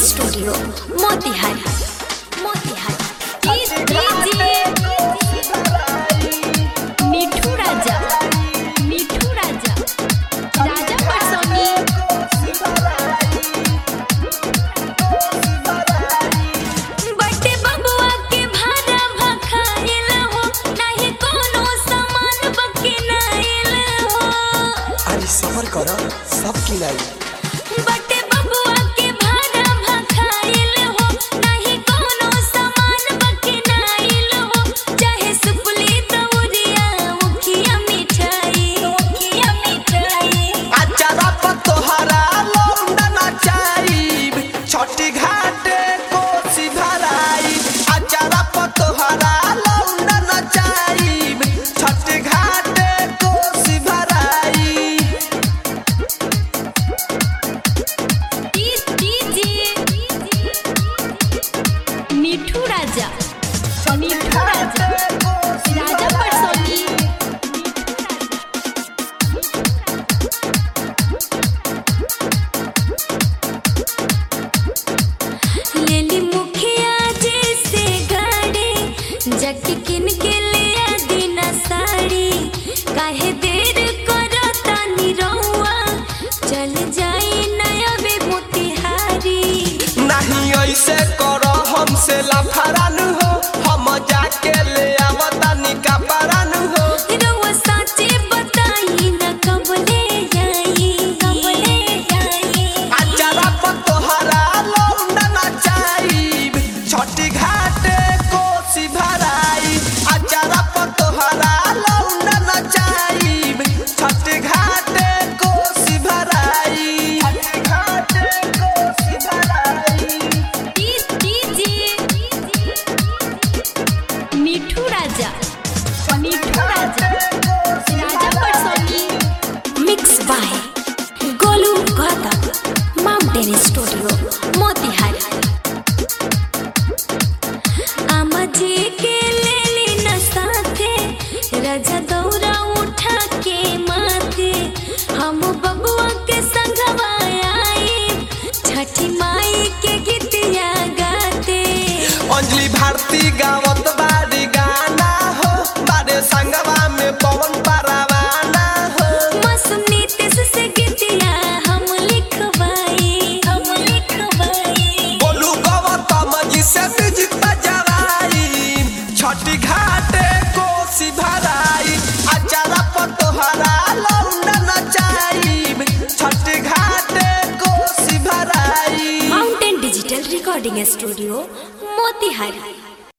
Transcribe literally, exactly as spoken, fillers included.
Studio Motihari Motihari Mithu Raja Mithu Raja Raja Parsoni बटे बबुआ के भाड़ा भखाइल हो नहीं कोनो सामान बके नाइल हो। अरे सबर कर सब किनाई बटे बबुआ के भाड़ा भखाइल हो नहीं कोनो सामान बके नाइल हो। चाहे सुपली दौरिया मुखिया मिठाई मुखिया मिठाई अचारा पतोहरा लौंडा नचाईब छठी घाटे कोसी भराई अचारा पतोहरा लौंडा नचाईब छठी घाटे कोसी भराई। मिठू राजा मिठू राजा राजा परसोनी लेली मुखिया जैसे गाड़ी जग किन के ले दीना साड़ी काहे देर करता निरहुआ चल जाई नया बे मोतिहारी। नहीं ऐसे करो हमसे लफड़ान हो हम जाके ले आवतानी कपड़ान हो। रउआ साचे बताई न कब ले जाई कब ले जाई अचारा पतोहरा लौंडा नचाईब छठी घाटे कोसी भराई अचारा पतोहरा लौंडा नचाईब छठी घाटे कोसी भराई छठी घाटे कोसी भराई। Mithu Raja Mithu Raja Raja Parsoni mix by Golu Gautam mountain studio Motihari. आमा जी के लेली न साथे राजा दौरा उठा के माथे हम बबुआ के संगवा आई छठी माई के गीतिया गाते। अंजलि भारती गावत बारी गाना हो बारे संगवा में पवन परवाना हो। मासूम नीतीश से गीतिया हम लिखवाई हम लिखवाई बोलू गौतम जी से म्यूजिक बजवाई छठी घाटे कोसी भराई अचारा पतोहरा लौंडा नचाईब छठी घाटे कोसी भराई। Mountain digital recording studio Motihari.